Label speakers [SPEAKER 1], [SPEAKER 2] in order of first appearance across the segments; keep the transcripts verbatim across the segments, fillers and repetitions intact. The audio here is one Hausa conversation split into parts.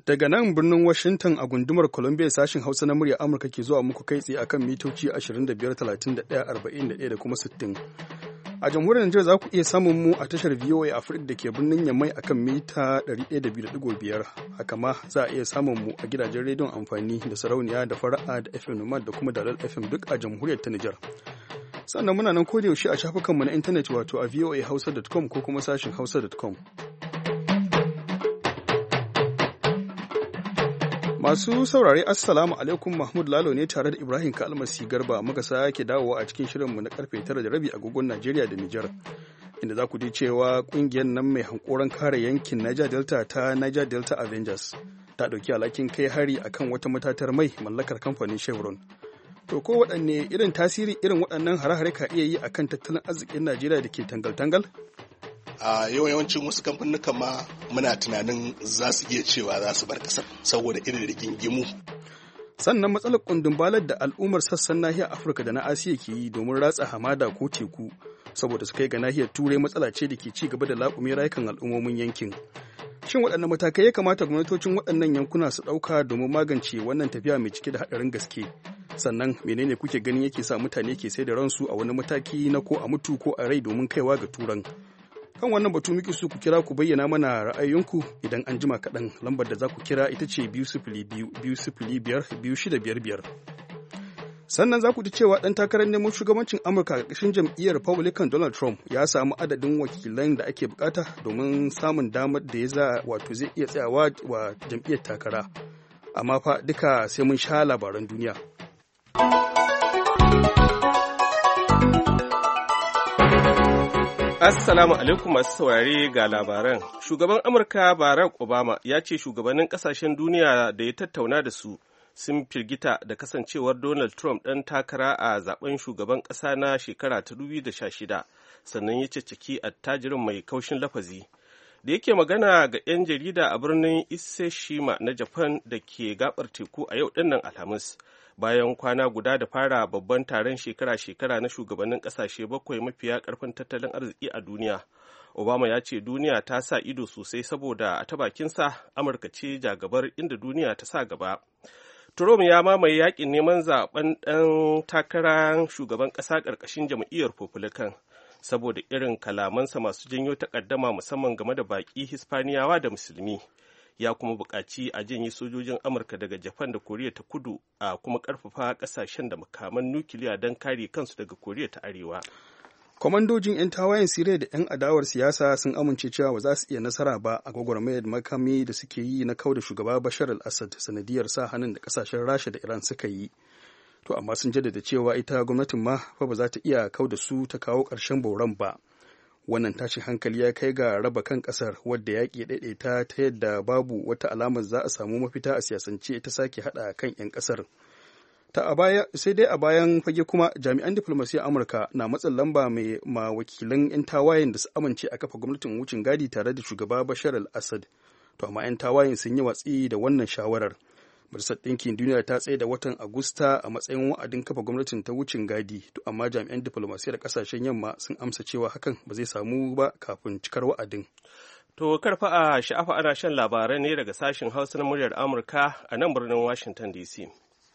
[SPEAKER 1] Daga nan birnin Washington a gundumar Columbia sashen Hausa na murya Amurka ke zuwa muku kai tsaye akan mitoci ashirin da biyar, talatin da ɗaya, arba'in da ɗaya da kuma sittin. A jamhuriyar Nijar za ku iya samun mu a tashar V O A Africa da ke birnin Yamai akan mita ɗari ɗaya da biyu da ɗigo biyar. Haka ma za a iya samun mu a gidajen rediyon amfani da sarauniya da fara'a da F M Nomad da kuma Dalal F M duk a jamhuriyar ta Nijar. Sannan muna nan kodayaushe a shafukanmu na intanet wato a voa hausa dot com ko kuma sashin hausa dot com. Masu saurare Assalamu alaikum, Mahmud Lalo ne tare da Ibrahim Kalmasi Garba muka sake dawowa a cikin shirinmu na karfe tara da rabi agogon Najeriya da Nijar. Inda za ku ji cewa kungiyar nan mai hankoron kare yankin Niger Delta ta Niger Delta Avengers ta ɗauki alhakin kai hari akan wata matatar mai mallakar kamfanin Chevron. To ko waɗanne irin tasiri irin waɗannan hare-hare ka iya yi akan tattalin arzikin Najeriya da ke tangal-tangal?
[SPEAKER 2] a yawancin wasu kamfanin ma muna tunanin za su iya cewa za su bar kasar saboda irin rigingimu.
[SPEAKER 1] Sannan matsalar kundumbalar da al'ummar sassan nahiyar Afirka da na Asiya ke yi domin ratsa hamada ko teku saboda su kai ga nahiyar Turai matsala ce da ke ci gaba da laƙume rayukan al'ummomin yankin. Shin waɗanne matakai ya kamata gwamnatocin waɗannan yankuna su ɗauka domin magance wannan tafiya mai cike da haɗarin gaske? Sannan menene kuke ganin yake sa mutane ke sai da ransu a wani mataki na ko a mutu ko a rai domin kaiwa ga turan? Kan wannan batu muke so ku kira ku bayyana mana ra'ayoyinku idan an jima kaɗan. Lambar da za ku kira ita ce biyu sifili biyu biyu sifili biyar biyu shida biyar biyar. Sannan za ku ji cewa ɗan takarar neman shugabancin Amurka a ƙarƙashin jam'iyyar Republican Donald Trump ya samu adadin wakilan da ake bukata domin samun damar da ya za wato zai iya tsayawa wa jam'iyyar takara. Amma fa duka sai mun sha labaran duniya.
[SPEAKER 3] Assalamu alaikum masu saurare ga labaran. Shugaban Amurka Barack Obama ya ce shugabannin kasashen duniya da ya tattauna da su sun firgita da kasancewar Donald Trump ɗan takara a zaben shugaban ƙasa na shekara ta dubu biyu da sha shida, sannan ya caccaki attajirin mai kaushin lafazi. Da yake magana ga 'yan jarida a birnin Ise-Shima na Japan da ke gabar teku a yau dinnan Alhamis. Bayan kwana guda da fara babban taron shekara-shekara na shugabannin kasashe bakwai mafiya karfin tattalin arziki a duniya, Obama ya ce duniya ta sa ido sosai saboda a ta bakinsa Amurka ce jagabar inda duniya ta sa gaba. Trump ya mamaye yakin neman zaben ɗan takarar shugaban ƙasa ƙarƙashin jam'iyyar Republican saboda irin kalamansa masu janyo takaddama musamman game da baƙi Hispaniyawa da Musulmi. Ya kuma buƙaci a janye sojojin Amurka daga Japan da Koriya ta Kudu a kuma ƙarfafa ƙasashen da makaman nukiliya don kare kansu daga Koriya ta Arewa.
[SPEAKER 1] Kwamandojin 'yan tawayen Siriya da 'yan adawar siyasa sun amince cewa ba za su iya nasara ba a gwagwarmayar makami da suke yi na kauda shugaba Bashar al-Assad sanadiyar sa hannun da ƙasashen Rasha da Iran suka yi. To amma sun jaddada cewa ita gwamnatin ma fa ba za ta iya kauda su ta kawo ƙarshen boran ba. Wannan tashin hankali ya kai ga raba kan kasar wadda yaƙi daidaita ta yadda babu wata alamar za a samu mafita a siyasance ta sake haɗa kan 'yan ƙasar. Ta a baya sai dai a bayan fage kuma jami'an diflomasiyyar Amurka na matsin lamba mai ma wakilan 'yan tawayen da su amince a kafa gwamnatin wucin gadi tare da shugaba Bashar al-Assad. To amma 'yan tawayen sun yi watsi da wannan shawarar. Majalisar Ɗinkin Duniya ta tsaye da watan Agusta a matsayin wa'adin kafa gwamnatin ta wucin gadi, to amma jami'an diflomasiyyar ƙasashen yamma sun amsa cewa hakan ba zai samu ba kafin cikar wa'adin.
[SPEAKER 3] To karfa a sha'afa ana shan labarai ne daga sashen Hausa na muryar Amurka a nan birnin Washington D C.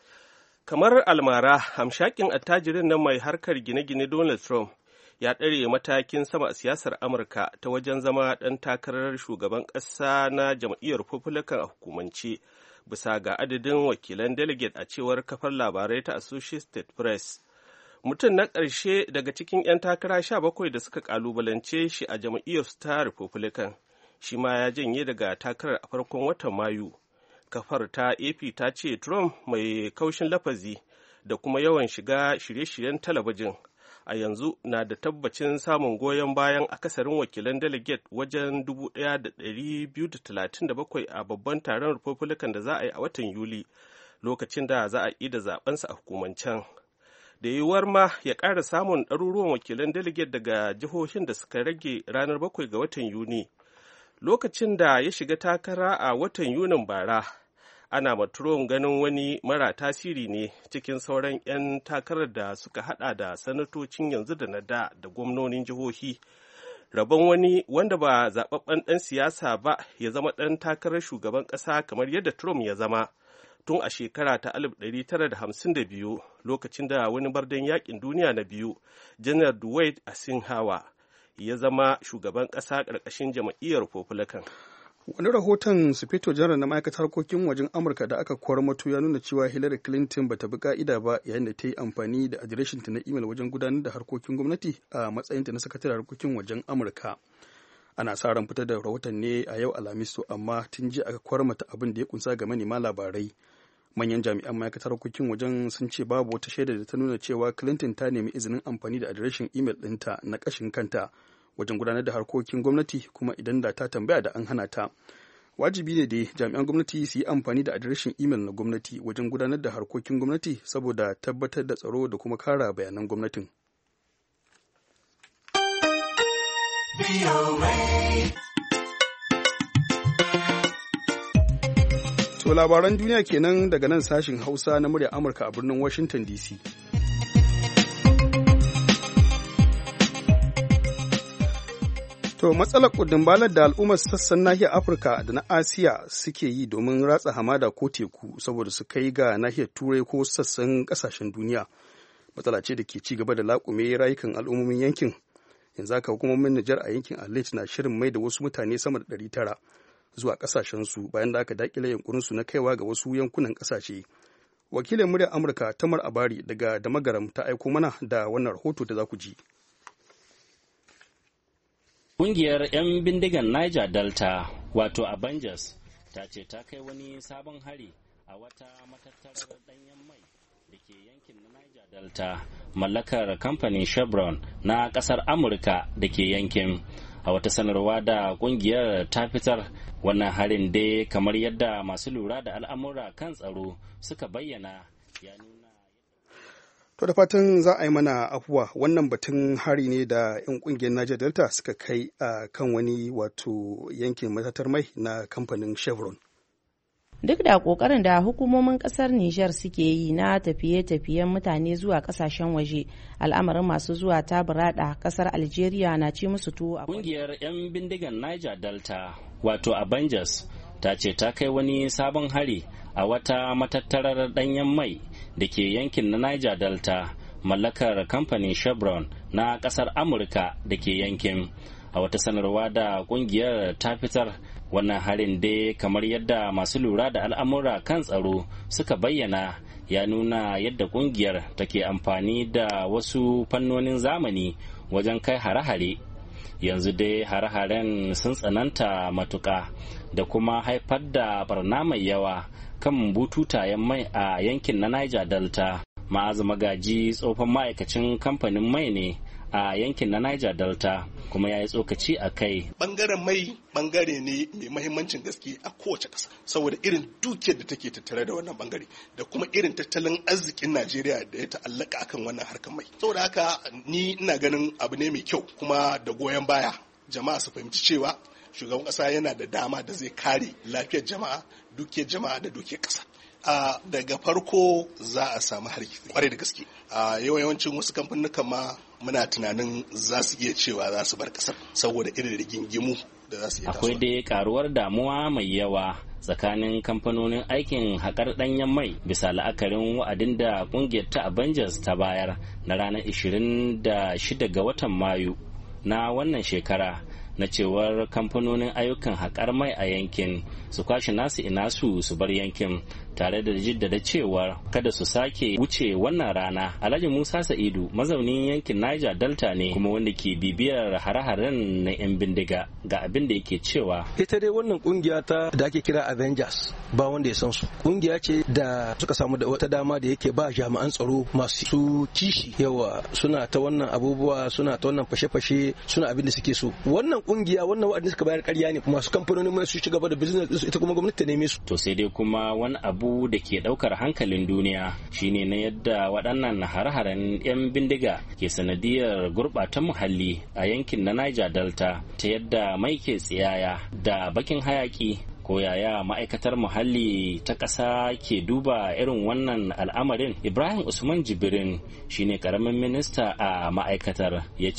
[SPEAKER 3] Kamar almara, hamshakin attajirin nan mai harkar gine-gine Donald Trump ya ɗare matakin sama a siyasar Amurka ta wajen zama ɗan takarar shugaban ƙasa na jam'iyyar Republican a hukumance. Bisa ga adadin wakilan delegate a cewar kafar labarai ta Associated Press. Mutum na ƙarshe daga cikin 'yan takara sha bakwai da suka ƙalubalance shi a jam'iyyar ta Republican, shi ma ya janye daga takarar a farkon watan Mayu. Kafar ta A P ta ce Trump mai kaushin lafazi da kuma yawan shiga shirye-shiryen talabijin a yanzu na da tabbacin samun goyon bayan akasarin wakilan delegate wajen dubu ɗaya da ɗari biyu da talatin da bakwai a babban taron Republican da za a yi a watan Yuli, lokacin da za a yi da zabensa a hukumancen. Da yiwuwar ma ya ƙara samun ɗaruruwan wakilan delegate daga jihohin da suka rage ranar bakwai ga watan Yuni. Lokacin da ya shiga takara a watan Yunin bara, ana maturon ganin wani mara tasiri ne cikin sauran 'yan takarar da suka hada da sanatocin yanzu da na da da gwamnonin jihohi rabon wani wanda ba zaɓaɓɓen ɗan siyasa ba ya zama ɗan takarar shugaban ƙasa kamar yadda Trump ya zama tun a shekara ta alif ɗari tara da hamsin da biyu lokacin da wani bardan yaƙin duniya na biyu, Janar Dwight Eisenhower, ya zama shugaban ƙasa ƙarƙashin jam'iyyar Republican.
[SPEAKER 1] Wani rahoton sufeto janar na ma'aikatar harkokin wajen Amurka da aka kwarmato ya nuna cewa Hillary Clinton bata bi ka'ida ba yayin da ta yi amfani da adireshinta na imel wajen gudanar da harkokin gwamnati a matsayinta na sakataren harkokin wajen Amurka. Ana sa ran fitar da rahoton ne a yau Alhamis, amma tun jiya aka kwarmata abin da ya kunsa ga manema labarai. Manyan jami'an ma'aikatar harkokin wajen sun ce babu wata shaida da ta nuna cewa Clinton ta nemi izinin amfani da adireshin imel ɗinta na ƙashin kanta wajen gudanar da harkokin gwamnati, kuma idan da ta tambaya da an hana ta. Wajibi ne da jami'an gwamnati su yi amfani da adireshin imel na gwamnati wajen gudanar da harkokin gwamnati saboda tabbatar da tsaro da kuma kara bayanan gwamnatin. To labaran duniya kenan daga nan sashin Hausa na murya Amurka a birnin Washington D C. To matsalar kudin da al'ummar sassan nahiyar Afirka da na Asiya suke yi domin ratsa hamada ko teku saboda su kai ga nahiyar Turai ko sassan kasashen duniya. Matsala ce da ke ci gaba da laƙume rayukan al'ummomin yankin. Yanzu haka hukumomin Nijar a yankin Arlit na shirin mai da wasu mutane sama da ɗari tara zuwa ƙasashensu bayan da aka daƙile yunkurinsu na kaiwa ga wasu yankunan ƙasashe. Wakilin muryar Amurka Tamar Abari daga Damagaram ta aiko mana da wannan rahoto da za ku ji.
[SPEAKER 4] Ƙungiyar 'yan bindigan Niger Delta, wato Avengers, ta ce ta kai wani sabon hari a wata matattarar ɗanyen mai da ke yankin na Niger Delta, mallakar kamfanin Chevron na ƙasar Amurka da ke yankin. A wata sanarwa da ƙungiyar ta fitar, wannan harin dai kamar yadda masu lura da al'amura kan tsaro suka bayyana ya nuna.
[SPEAKER 1] To da fatan za a yi mana afuwa, wannan batun hari ne da 'yan kungiyar Niger Delta suka kai a kan wani wato yankin matatar mai na kamfanin Chevron.
[SPEAKER 5] Duk da kokarin da hukumomin kasar Niger suke yi na tafiye-tafiyen mutane zuwa kasashen waje, al'amarin masu zuwa ta burada kasar Algeria na ci musu tuwo a
[SPEAKER 4] kungiyar 'yan bindigan Niger Delta, wato Avengers, ta ce ta kai wani sabon hari a wata matattarar danyen mai da ke yankin na Niger Delta, mallakar kamfanin Chevron na kasar Amurka da ke yankin. A wata sanarwa da kungiyar ta fitar, wannan harin dai kamar yadda masu lura da al'amura kan tsaro suka bayyana ya nuna yadda kungiyar take amfani da wasu fannonin zamani wajen kai hare-hare. Yanzu dai hare-haren sun tsananta matuƙa da kuma haifar da barna mai yawa kan bututayen mai a yankin na Niger Delta. Ma'azu Magaji tsohon ma'aikacin kamfanin mai ne a yankin na Niger Delta, kuma ya yi tsokaci a kai.
[SPEAKER 2] Bangaren mai bangare ne mai mahimmancin gaske a kowace ƙasa, saboda irin dukiyar da take tattare da wannan bangare da kuma irin tattalin arzikin Najeriya da ya ta'allaka akan wannan harkar mai. Saboda haka ni ina ganin abu ne mai kyau, kuma da goyon baya jama'a su fahimci cewa shugaban ƙasa yana da dama da zai kare lafiyar jama'a, dukiyar jama'a da dukiyar ƙasa. Uh, daga farko za a samu hargitsi kwarai da gaske. Uh, yawancin wasu kamfanin ma muna tunanin za su iya cewa za su bar kasar saboda irin rigingimu da za su iya tasowa.
[SPEAKER 4] Akwai dai karuwar damuwa mai yawa tsakanin kamfanonin aikin haƙar ɗanyen mai bisa la'akarin wa'adin da ƙungiyar ta Avengers ta bayar na ranar ishirin da shida ga watan Mayu na wannan shekara, na cewar kamfanonin ayyukan haƙar mai a yankin su kwashe nasu ina su su bar yankin, tare da jaddada cewar kada su sake wuce wannan rana. Alhaji Musa Sa'idu mazaunin yankin Niger Delta ne, kuma wanda ke bibiyar hare-haren na 'yan bindiga, ga abin da yake cewa.
[SPEAKER 6] Ita dai wannan kungiya ta da ake kira Avengers ba wanda ya san su. Kungiya ce da suka samu da wata dama da yake ba jami'an tsaro masu kishi yawa, suna ta wannan abubuwa, suna ta wannan fashe-fashe, suna abin da suke so. Wannan kungiya wannan wa'adin suka bayar ƙarya ne, masu kamfanonin mai su ci gaba da business su, ita kuma gwamnati ta neme su.
[SPEAKER 4] To sai dai kuma wani abu da ke daukar hankalin duniya shine na yadda waɗannan hare-haren 'yan bindiga ke sanadiyar gurɓata muhalli a yankin na Niger Delta, ta yadda mai ke tsiyaya da bakin hayaki. Ko yaya ma'aikatar muhalli ta ƙasa ke duba irin wannan al'amarin? Ibrahim Usman Jibrin shine ƙaramin minista a ma'aikatar, ya ce.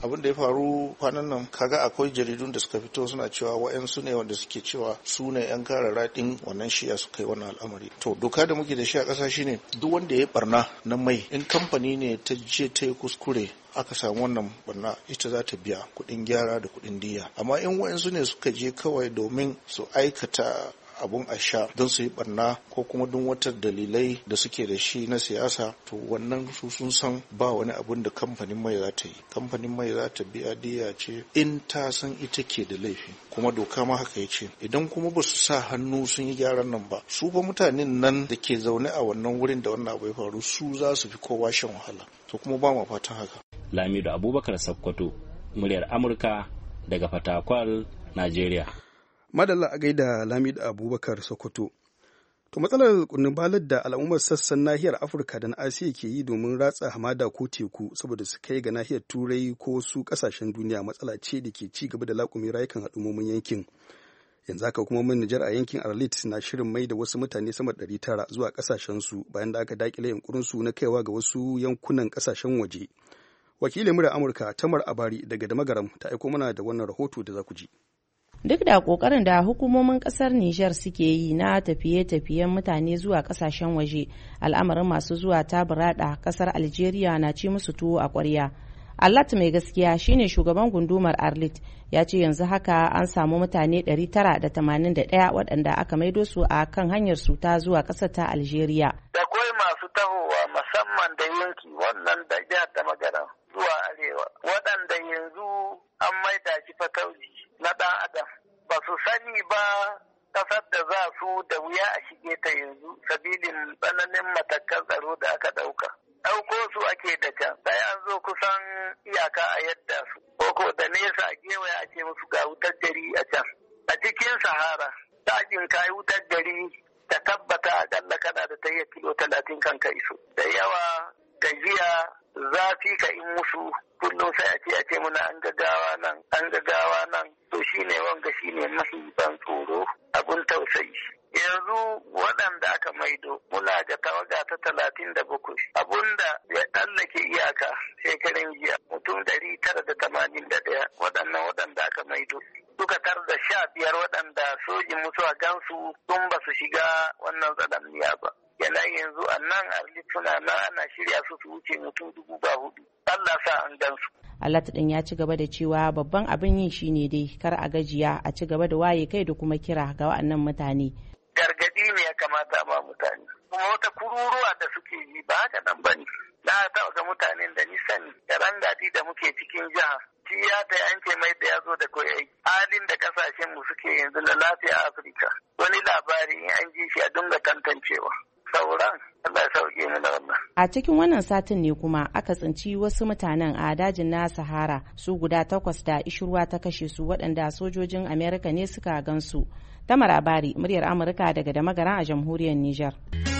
[SPEAKER 7] abin da ya faru kwanan nan kaga akwai jaridun da suka fito suna cewa wa'yansu ne wanda suke cewa su ne yan kare raɗin wannan shiya su kai wannan al'amari. To doka da muke da shi a ƙasa shine duk wanda ya barna na mai in kamfani ne ta je ta yi kuskure aka samu wannan barna ita za ta biya kuɗin gyara da kuɗin diya. Amma in wa'yansu ne suka je kawai domin su aikata abun a sha don su yi barna ko kuma don wata dalilai da suke da shi na siyasa, to wannan su sun san ba wani abun da kamfanin mai za ta yi. Kamfanin mai za ta biya diya ce in ta san ita ke da laifi, kuma doka ma haka ya ce. Idan kuma ba su sa hannu sun yi gyaran nan ba, su fa mutanen nan da ke zaune a wannan wurin da wannan abu ya faru su za su fi kowa shan wahala, to kuma ba ma fatan haka.
[SPEAKER 4] Lamido Abubakar Sakkwato, muryar Amurka daga Fatakwal, Najeriya.
[SPEAKER 1] Madalla a gaida Lamido Abubakar Sokoto. To matsalar kunnin balar da al'ummar sassan nahiyar Afirka da na Asiya ke yi domin ratsa hamada ko teku saboda su kai ga nahiyar Turai ko su kasashen duniya matsala ce da ke ci gaba da laƙume rayukan al'ummomin yankin. Yanzu haka kuma mun Nijar a yankin Arlit na shirin mai da wasu mutane sama da ɗari tara zuwa kasashensu bayan da aka dakile yunkurinsu na kaiwa ga wasu yankunan kasashen waje. Wakilin murar Amurka Tamar Abari daga Damagaram ta aiko mana da wannan rahoto da za ku ji.
[SPEAKER 5] Duk da kokarin da hukumomin kasar Nijar suke yi na tafiye-tafiyen mutane zuwa kasashen waje, al'amarin masu zuwa ta burada kasar Algeria na ci musu tuwo a ƙwarya. Allat mai gaskiya shine shugaban gundumar Arlit, ya ce yanzu haka an samu mutane ɗari tara da tamanin da ɗaya waɗanda aka maido su a kan hanyar su ta zuwa ƙasar ta Algeria.
[SPEAKER 8] Da kwai masu tahowa musamman da yanki wannan da jihar da magana zuwa arewa, waɗanda yanzu an maida shi fatauci na ɗan adam, ba su sani ba ƙasar da za su da wuya a shige ta yanzu sabilin tsananin matakan tsaro da aka ɗauka. Ɗauko su ake da can, sai an zo kusan iyaka a yadda su, koko da nesa a gewaya a ce musu ga wutar gari a can. A cikin Sahara, ɗakin kayi wutar gari ta tabbata akalla kana da tayyar kilo talatin kan ka iso. Da yawa gajiya zafi ka in musu kullum sai a ce a ce muna an gagawa nan an gagawa nan to shine wanga shine mafi ban tsoro abun tausayi. Yanzu waɗanda aka maido muna ga tawaga ta talatin da bakwai abunda ya tsallake iyaka shekarun jiya mutum ɗari tara da tamanin da ɗaya waɗannan waɗanda aka maido suka tar da sha biyar waɗanda sojin musu a gansu sun ba su shiga wannan tsananniya ba. Yana yanzu a nan Arlit suna na ana shirya su su wuce mutum dubu ba hudu. Allah sa an gansu.
[SPEAKER 5] Allat ɗin ya ci gaba da cewa babban abin yin shine dai kar a gajiya a ci gaba da waye kai da kuma kira ga wa'annan mutane.
[SPEAKER 8] Gargadi ne ya kamata ma mutane. Kuma wata kururuwa da suke yi ba haka nan ba ne. Na taɓa ga mutanen da ni sani da rangadi da muke cikin jiha. Shi ya ta yanke mai da ya zo da koyi halin da kasashen mu suke yanzu na lafiya Afirka. Wani labari in an ji shi a dinga tantancewa. Sauran Allah ya sauke mu da wannan.
[SPEAKER 5] A cikin wannan satin ne kuma aka tsinci wasu mutanen a dajin na Sahara su guda takwas da ishirwa ta kashe su waɗanda sojojin Amerika ne suka gansu. Tamar Abari, muryar Amurka daga Damagaran a jamhuriyar Nijar.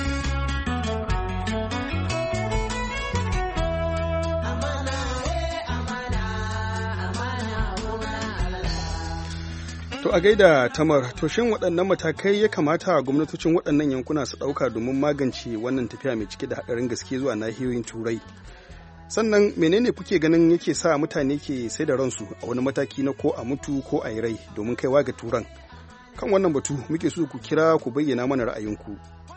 [SPEAKER 1] To a gaida Tamar, to shin waɗannan matakai ya kamata gwamnatocin waɗannan yankuna su ɗauka domin magance wannan tafiya mai cike da haɗarin gaske zuwa nahiyoyin Turai? Sannan menene kuke ganin yake sa mutane ke sai da ransu a wani mataki na ko a mutu ko a yi rai domin kaiwa ga Turan? Kan wannan batu muke so ku kira ku bayyana mana ra'ayinku.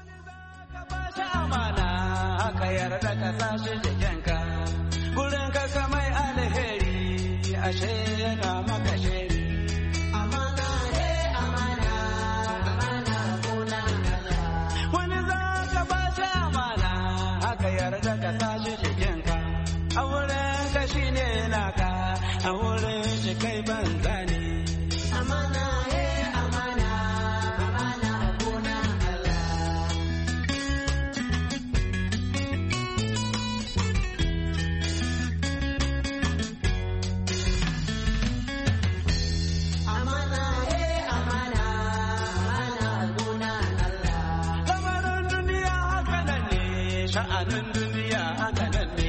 [SPEAKER 9] Sha'anin duniya haka nan ne,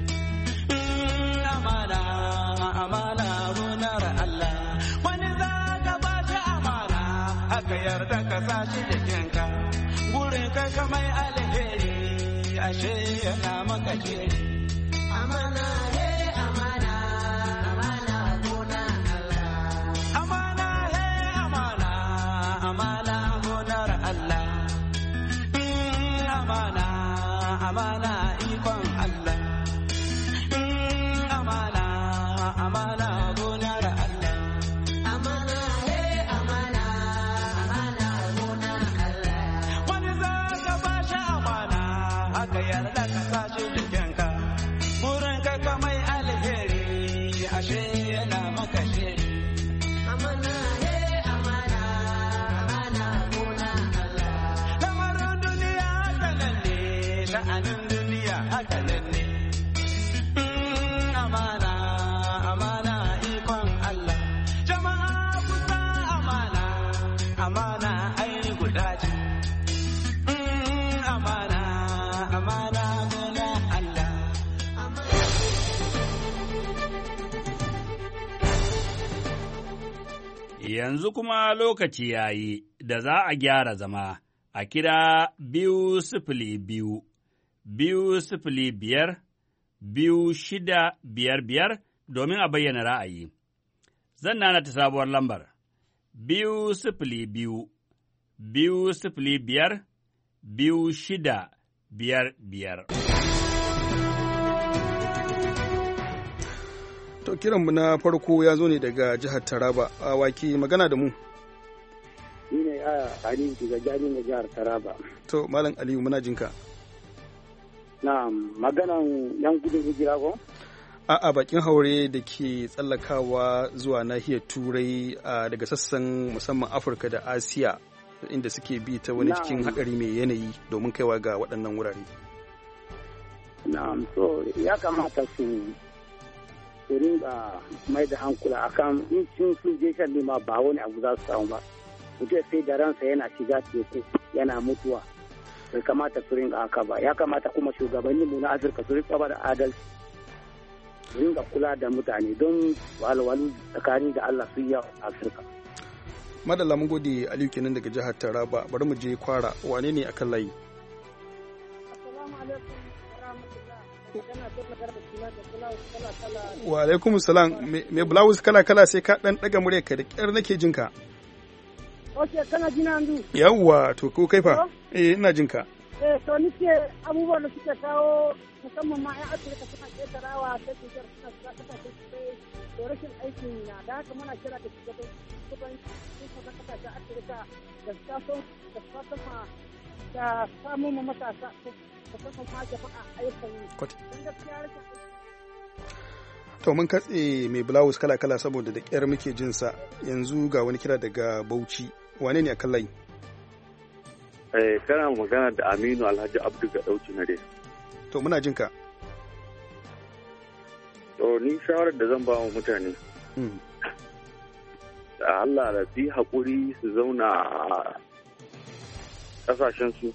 [SPEAKER 9] amana, amana runar Allah, wani za ka ba shi amana, haka yarda ka sa shi jikinka, gurin ka kamar alheri, ashe yana maka jeri. Amana ne amana,
[SPEAKER 10] Yanzu kuma lokaci ya yi da za a gyara zama a kira biyu sifili biyu, biyu sifili biyar, biyu shida biyar biyar domin a bayyana ra'ayi. Zan nana ta sabuwar lambar, biyu sifili biyu, biyu sifili biyar, biyu shida biyar biyar.
[SPEAKER 1] To kiranmu na farko ya zo ne daga jihar Taraba, a waki magana da mu.
[SPEAKER 11] Ni ne a Aliyu daga jami'in jihar Taraba.
[SPEAKER 1] To Malam Aliyu muna jinka.
[SPEAKER 11] Na maganan yan gudun hijira ko?
[SPEAKER 1] A'a bakin haure da ke tsallakawa zuwa nahiyar Turai daga sassan musamman Afirka da Asiya inda suke bi ta wani cikin haɗari mai yanayi domin kaiwa ga waɗannan wurare.
[SPEAKER 11] Na'am, so ya kamata su su ringa mai da hankula akan in sun sun je shan lima ba wani abu za su samu ba. Mutum sai da ransa yana shiga teku yana mutuwa. Bai kamata su ringa haka ba. Ya kamata kuma shugabanninmu na Afirka su ringa ba da adalci. Ringa kula da mutane don walwalu tsakani da Allah su yi a Afirka.
[SPEAKER 1] Madalla mun gode Aliyu kenan daga jihar Taraba, bari mu je Kwara, wane ne akan layi? Wa alaikum salam, me blouse kala kala sai ka dan daga murya ka da kyar nake jin ka.
[SPEAKER 12] Okay, kana jina andu.
[SPEAKER 1] Yawwa, to ko kai fa? Eh ina jin ka.
[SPEAKER 12] Eh to nike abubuwan da suke kawo musamman ma 'yan Afirka suna ƙetarawa ta cutar suna shiga kasashen turai da rashin aikin na da haka muna kira da shugaban shugaban shugaban kasashen Afirka da su taso da su taso ma da samun ma matasa musamman ma jama'a ayyukan yi. Don gaskiya rashin
[SPEAKER 1] To mun katse mai blouse kala-kala saboda da ƙyar muke jinsa yanzu ga wani kira daga Bauchi, wane ne a kan layi?
[SPEAKER 13] Eh, kana magana da Aminu Alhaji Abdu ga Dauci na dai.
[SPEAKER 1] To muna jin ka.
[SPEAKER 13] To ni shawarar da zan ba wa mutane. Da Allah da su haƙuri su zauna a ƙasashen su.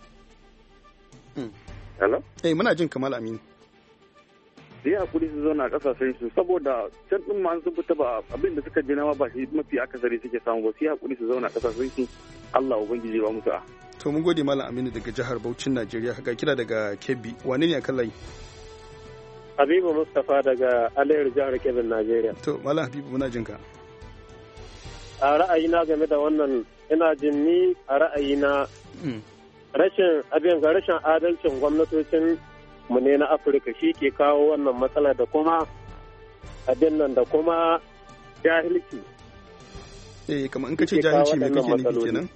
[SPEAKER 13] Hello?
[SPEAKER 1] Eh muna jin Kamal Aminu.
[SPEAKER 13] Su yi haƙuri su zauna a ƙasashen su saboda can ɗin ma sun fita ba abin da suka je nama ba shi mafi akasari suke samu ba, su yi haƙuri su zauna a ƙasashen su. Allah Ubangiji ba musu a.
[SPEAKER 1] To mun gode Malam Aminu daga jihar Bauchin Najeriya, ga kira daga Kebbi, wane ne a kan layi?
[SPEAKER 14] Habibu Mustapha daga Alayar jihar Kebbi Najeriya.
[SPEAKER 1] To Malam Habibu muna jin ka.
[SPEAKER 14] A ra'ayina game da wannan ina jin ni a ra'ayina rashin abin ga rashin adalcin gwamnatocin mu ne na Afirka shi ke kawo wannan matsala da kuma abin nan da kuma jahilci.
[SPEAKER 1] Eh kamar in ka ce jahilci me kake nufi kenan?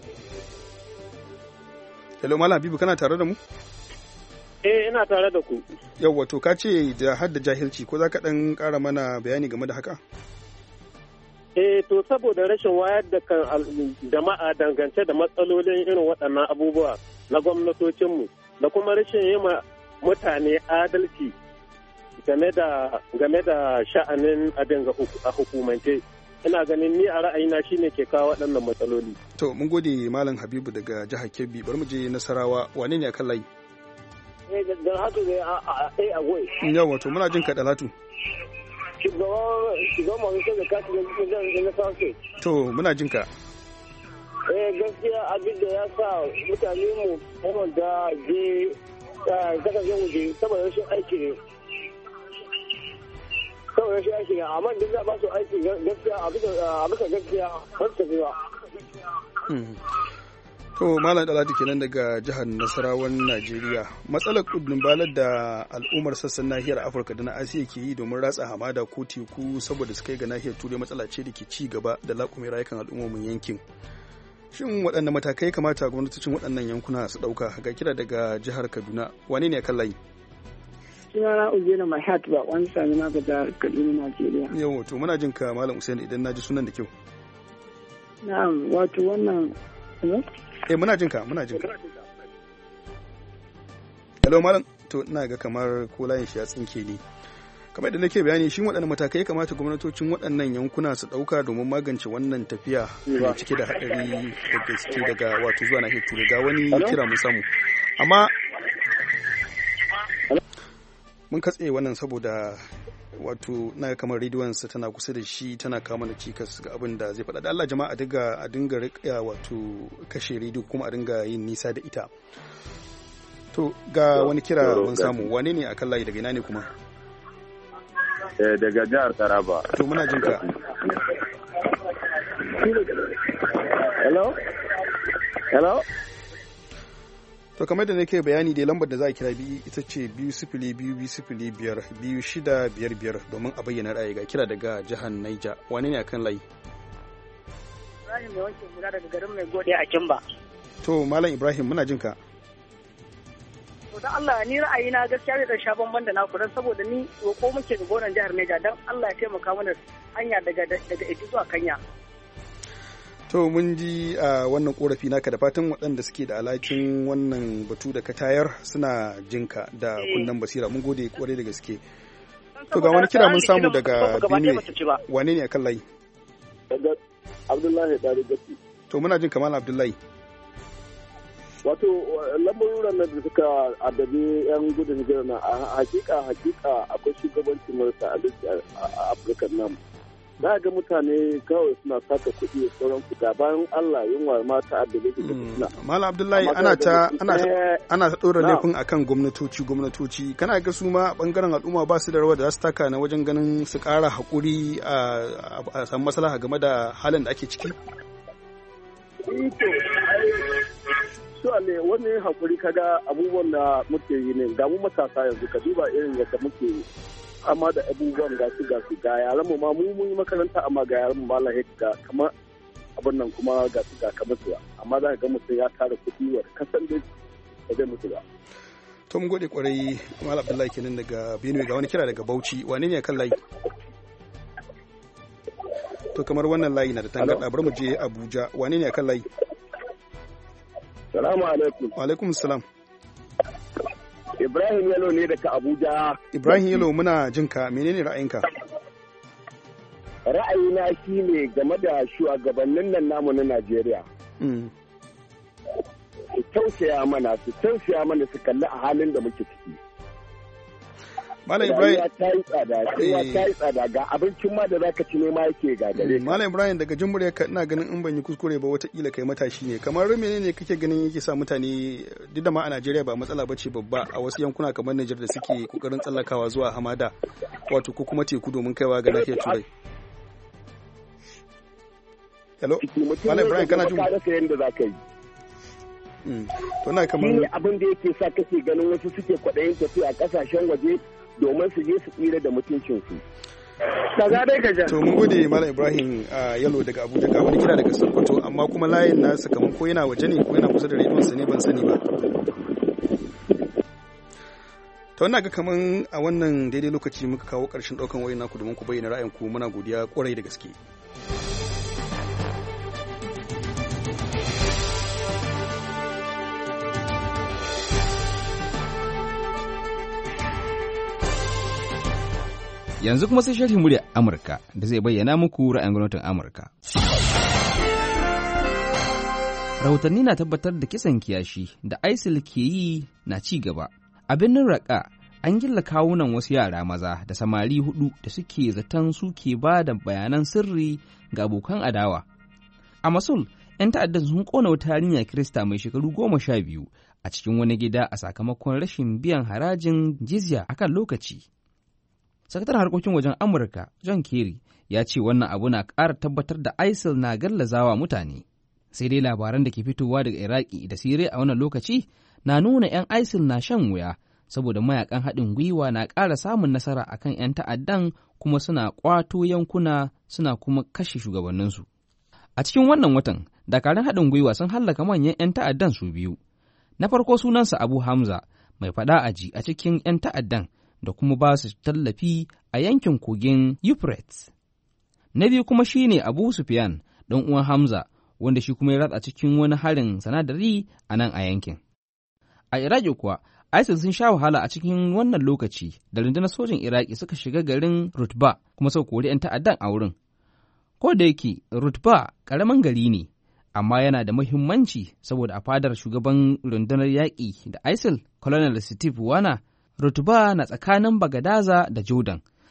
[SPEAKER 1] Hello Malam Habibu kana tare da mu?
[SPEAKER 14] Eh ina tare da ku.
[SPEAKER 1] Yawwa to ka ce da har da jahilci ko za ka dan ƙara mana bayani game da haka?
[SPEAKER 14] Eh to saboda rashin wayar da kan jama'a dangance da matsalolin irin waɗannan abubuwa na gwamnatocinmu da kuma rashin yi ma mutane adalci game da game da sha'anin abin a hukumance. Ina ganin ni a ra'ayina shine ke kawo waɗannan matsaloli.
[SPEAKER 1] To mun gode Malam Habibu daga jihar Kebbi, bari mu je Nasarawa, wane ne akan layi?
[SPEAKER 15] Eh da Dalhatu ne a a a goyi.
[SPEAKER 1] Yawa to muna jin ka Dalhatu.
[SPEAKER 15] Shugaban shugaban masu da kasu da da na sauke.
[SPEAKER 1] To muna jin ka.
[SPEAKER 15] Eh gaskiya abin da ya sa mutane mu kuma da je kasashen waje saboda rashin aiki ne. Saboda rashin aiki ne amma duk za ba su aiki gaskiya a bisa gaskiya ba su tafi ba.
[SPEAKER 1] To Malam Dalatu kenan daga jihar Nasarawan Najeriya. Matsalar kudin balar da al'ummar sassan nahiyar Afirka da na Asiya ke yi domin ratsa hamada ko teku saboda su kai ga nahiyar Turai matsala ce da ke ci gaba da laƙume rayukan al'ummomin yankin. Shin waɗanne matakai kamata gwamnatocin waɗannan yankuna su ɗauka? Ga kira daga jihar Kaduna. Wane ne a kan layi?
[SPEAKER 16] Sunana Uzaina Mahat ba wani sami na ga jihar Kaduna Najeriya.
[SPEAKER 1] Yawo to muna jin ka Malam Usaini idan na ji sunan da kyau.
[SPEAKER 16] Na'am wato wannan
[SPEAKER 1] eh muna jin ka muna jin ka. Hello Malam, to ina ga kamar ko layin shi ya tsinke ne. Kamar da nake bayani shin waɗanne matakai kamata gwamnatocin waɗannan yankuna su ɗauka domin magance wannan tafiya mai cike da haɗari da gaske daga wato zuwa nahiyar Turai, ga wani kira mun samu. Amma mun katse wannan saboda wato na kamar rediyonsa tana kusa da shi tana kama da cikas ga abin da zai faɗa. Da Allah jama'a dinga a dinga riƙa wato kashe rediyo kuma a dinga yin nisa da ita. To ga wani kira mun samu, wane ne akan layi daga ina ne kuma?
[SPEAKER 17] Eh daga jihar Taraba.
[SPEAKER 1] To muna jin ka.
[SPEAKER 17] Hello? Hello?
[SPEAKER 1] To kamar da nake bayani dai lambar da za a kira biyu ita ce biyu sifili biyu biyu sifili biyar biyu shida biyar biyar domin a bayyana ra'ayi. Ga kira daga jihar Niger. Wane ne akan layi?
[SPEAKER 12] Ibrahim mai wanke guda daga garin mai gode a Kimba.
[SPEAKER 1] To Malam Ibrahim muna jin ka.
[SPEAKER 12] To dan Allah ni ra'ayina gaskiya da sha bamban da naku dan saboda ni roko muke ga gonan jihar Niger dan Allah ya taimaka mana hanya daga daga Eti zuwa Kanya.
[SPEAKER 1] To mun ji a wannan korafi naka da fatan waɗanda suke da alhakin wannan batu da ka tayar suna jinka da kunnen basira. Mun gode kwarai da gaske. To ga wani kira mun samu daga Benue. Wane ne akan layi?
[SPEAKER 13] Abdullahi Dari Gaski.
[SPEAKER 1] To muna jin Kamal Abdullahi.
[SPEAKER 13] Wato lamuran da suka addabi yan gudun hijira na a hakika hakika akwai shugabancin marasa adalci a Afirka nan. Za ga mutane kawai suna saka kuɗi da sauran fita bayan Allah yunwa ma ta addabe da suna.
[SPEAKER 1] Malam Abdullahi ana ta ana ana ta dora laifin akan gwamnatoci gwamnatoci kana ga su ma bangaren al'umma ba su da rawa da za su taka na wajen ganin su ƙara haƙuri a samu maslaha game da halin da ake ciki.
[SPEAKER 13] Su ne wani haƙuri kaga abubuwan da muke yi ne ga mu matasa yanzu ka duba irin yadda muke yi. Amma da abubuwan gasu gasu ga yaran mu ma mu mun yi makaranta amma ga yaran mu ma Allah ga kamar abin nan kuma gasu ga kamar su amma za ka ga mutum ya tara kuɗi wa kasan da ba zai mutu ba.
[SPEAKER 1] To mun gode kwarai Malam Abdullahi kenan daga Benue. Ga wani kira daga Bauchi, wane ne kan layi? To kamar wannan layi na da tangarɗa, bari mu je Abuja, wane ne kan layi?
[SPEAKER 13] Salamu alaikum.
[SPEAKER 1] Wa alaikum salam.
[SPEAKER 13] Ibrahim Yalo ne daga Abuja.
[SPEAKER 1] Ibrahim Yalo muna jin ka, menene ra'ayinka?
[SPEAKER 13] Ra'ayina shi ne game da shugabannin nan namu na Najeriya. Su tausaya mana, su tausaya mana su kalli a halin da muke ciki.
[SPEAKER 1] Malam Ibrahim
[SPEAKER 13] ta yi tsada, ta yi tsada ga abincin ma da zaka ci ne ma yake gagare.
[SPEAKER 1] Malam Ibrahim daga jimure ka ina ganin in ban yi kuskure ba watakila kai matashi ne. Kamar menene kake ganin yake sa mutane duk da ma a Najeriya ba matsala bace babba a wasu yankuna kamar Niger da suke kokarin tsallakawa zuwa hamada wato ko kuma teku domin kaiwa ga nahiyar Turai. Hello. Malam Ibrahim kana jin
[SPEAKER 13] yanda zaka yi.
[SPEAKER 1] To na kamar
[SPEAKER 13] ne abin da yake sa kake ganin wasu suke kwaɗayin tafiya a kasashen waje domin su je su tsira da mutuncinsu. Daga dai ka
[SPEAKER 1] To mun gode Malam Ibrahim a Yalo daga Abuja ga wani kira daga Sokoto amma kuma layin nasa kamar ko yana waje ne ko yana kusa da rediyon sa ne ban sani ba. To ina ga kaman a wannan daidai lokaci muka kawo ƙarshen ɗaukan wayoyin naku domin ku bayyana ra'ayinku muna godiya ƙwarai da gaske.
[SPEAKER 18] Yanzu kuma sai sharhin muryar Amurka da zai bayyana muku ra'ayin gwamnatin Amurka. Rahotanni na tabbatar da kisan kiyashi da ISIL ke yi na ci gaba. A birnin Raqqa an gilla kawunan wasu yara maza da samari hudu da suke zaton suke ba da bayanan sirri ga abokan adawa. A Mosul, 'yan ta'addan sun kona wata yarinya Kirista mai shekaru goma sha biyu a cikin wani gida a sakamakon rashin biyan harajin jizya akan lokaci. Sakataren harkokin wajen Amurka John Kerry ya ce wannan abu na ƙara tabbatar da ISIL na gallazawa mutane. Sai dai labaran da ke fitowa daga Iraki da Siriya a wannan lokaci na nuna 'yan ISIL na shan wuya saboda mayakan haɗin gwiwa na ƙara samun nasara akan 'yan ta'addan kuma suna ƙwato yankuna suna kuma kashe shugabanninsu. A cikin wannan watan, dakarun haɗin gwiwa sun hallaka manyan 'yan ta'addan su biyu. Na farko sunansa Abu Hamza, mai faɗa aji a cikin 'yan ta'addan da kuma ba su tallafi a yankin kogin Euphrates. Na biyu kuma shi ne Abu Sufyan, ɗan uwan Hamza, wanda shi kuma ya ratsa cikin wani harin sanadari a nan a yankin. A Iraki kuwa, ISIL sun sha wahala a cikin wannan lokaci da rundunar sojin Iraki suka shiga garin Rutba kuma suka kori 'yan ta'addan a wurin. Ko da yake Rutba ƙaramin gari ne, amma yana da muhimmanci saboda a fadar shugaban rundunar yaƙi da ISIL, Colonel Steve Wana, Rutba na tsakanin Bagadaza da Jordan,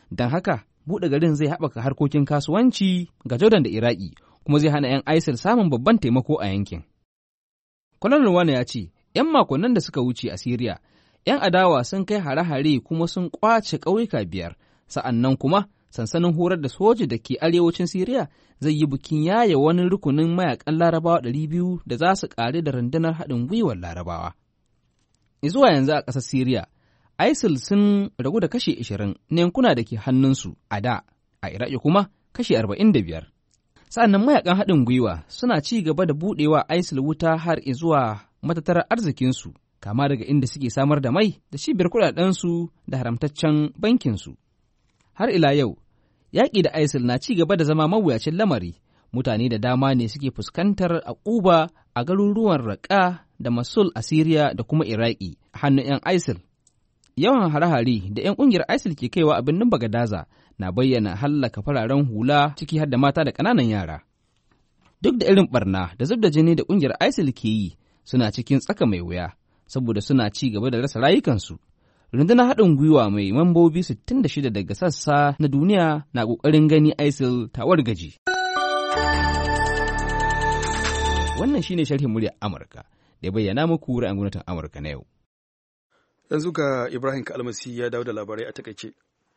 [SPEAKER 18] Don haka, buɗe garin zai haɓaka harkokin kasuwanci ga Jordan da Iraki, kuma zai hana 'yan ISIL samun babban taimako a yankin. Colonel Wane ya ce, 'yan makonnin da suka wuce a Siriya, 'yan adawa sun kai hare-hare kuma sun ƙwace ƙauyuka biyar, sa'an nan kuma sansanin horar da soja da ke arewacin Siriya zai yi bikin yaye wani rukunin mayakan Larabawa ɗari biyu da za su ƙare da rundunar haɗin gwiwar Larabawa. Zuwa yanzu a ƙasar Siriya, ISIL sun ragu da kashi ashirin na yankuna da ke hannunsu a da, a Iraki kuma kashi arba'in da biyar. Sa'an nan mayakan haɗin gwiwa suna ci gaba da buɗewa ISIL wuta har zuwa matattarar arzikinsu, kama daga inda suke samar da mai da cibiyar kuɗaɗensu da haramtaccen bankinsu. Har ila yau, yaƙi da ISIL na ci gaba da zama mawuyacin lamari, mutane da dama ne suke fuskantar aƙuba a garuruwan Raƙa da Mosul a Siriya da kuma Iraki a hannun 'yan ISIL. Yawan hare-hare da 'yan ƙungiyar ISIL ke kaiwa a birnin Bagadaza na bayyana hallaka fararen hula ciki har da mata da ƙananan yara. Duk da irin ɓarna da zub da jini da ƙungiyar ISIL ke yi, suna cikin tsaka mai wuya, saboda suna ci gaba da rasa rayukansu. Rundunar haɗin gwiwa mai mambobi sittin da shida daga sassa na duniya na ƙoƙarin gani ISIL ta wargaje. Wannan shine sharhin muryar Amurka da ya bayyana muku ra'ayin gwamnatin Amurka na yau.
[SPEAKER 1] Yanzu ga Ibrahim Kalmasi ya dawo da labarai a takaice.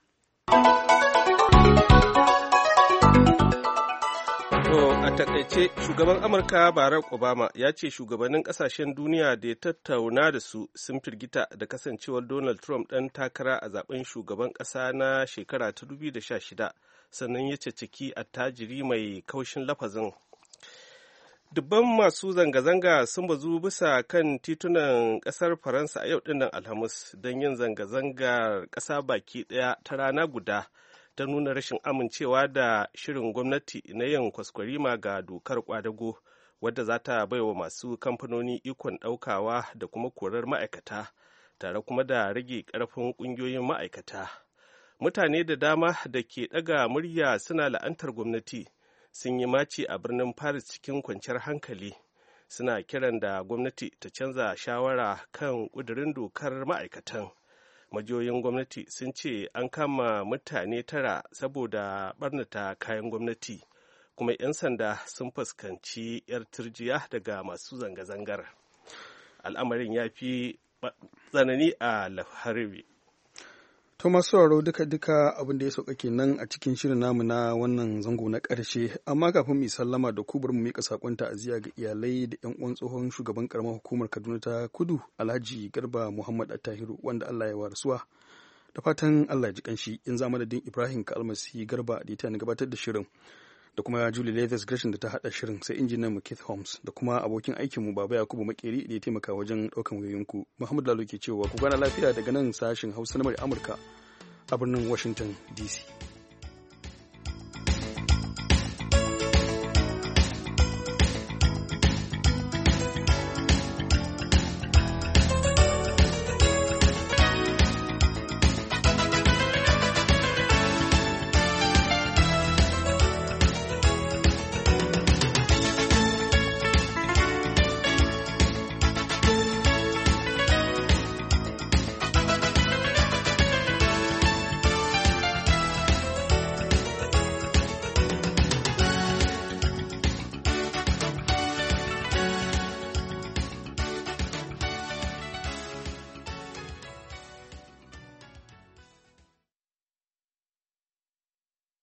[SPEAKER 3] To a takaice shugaban Amurka Barack Obama ya ce shugabannin kasashen duniya da ya tattauna da su sun firgita da kasancewar Donald Trump ɗan takara a zaben shugaban ƙasa na shekara ta dubu biyu da sha shida, sannan ya ceceki attajiri mai kaushin lafazin. Dubban masu zanga-zanga sun bazu bisa kan titunan ƙasar Faransa a yau dinnan Alhamis don yin zanga-zangar ƙasa baki ɗaya ta rana guda ta nuna rashin amincewa da shirin gwamnati na yin kwaskwarima ga dokar kwadago wadda za ta baiwa masu kamfanoni ikon ɗaukawa da kuma korar ma'aikata tare kuma da rage ƙarfin ƙungiyoyin ma'aikata. Mutane da dama da ke ɗaga murya suna la'antar gwamnati sun yi maci a birnin Paris cikin kwanciyar hankali, suna kiran da gwamnati ta canza shawara kan ƙudurin dokar ma'aikatan. Majiyoyin gwamnati sun ce an kama mutane tara saboda barnata kayan gwamnati, kuma 'yan sanda sun fuskanci 'yar turjiya daga masu zanga-zangar. Al'amarin ya fi tsanani a La Harbe.
[SPEAKER 1] To masu sauraro duka-duka abin da ya sauka kenan a cikin shirin namu na wannan zango na ƙarshe, amma kafin mu sallama da ku bari mu miƙa saƙon ta'aziyya ga iyalai da ƴan uwan tsohon shugaban karamar hukumar Kaduna ta Kudu Alhaji Garba Muhammad Attahiru wanda Allah ya warsuwa. Da fatan Allah ya ji kanshi in za madadin Ibrahim Kalmasi Garba da ta gabatar da shirin da kuma Julie Leathers Gresham da ta haɗa shirin, sai injiniyan mu Keith Holmes da kuma abokin aikinmu Baba Yakubu Makeri da ya taimaka wajen ɗaukan wayoyinku. Muhammad Lalo ke cewa ku gana lafiya daga nan sashen Hausa na Amurka a birnin Washington D C.